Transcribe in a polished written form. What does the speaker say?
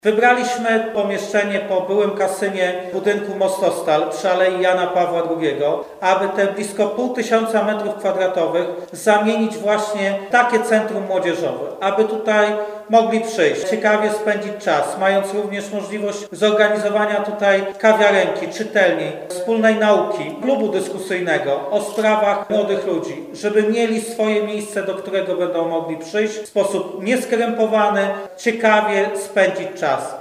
Wybraliśmy pomieszczenie po byłym kasynie budynku Mostostal przy Alei Jana Pawła II, aby te blisko 500 m2 zamienić właśnie w takie centrum młodzieżowe, aby tutaj mogli przyjść, ciekawie spędzić czas, mając również możliwość zorganizowania tutaj kawiarenki, czytelni, wspólnej nauki, klubu dyskusyjnego o sprawach młodych ludzi, żeby mieli swoje miejsce, do którego będą mogli przyjść w sposób nieskrępowany, ciekawie spędzić czas.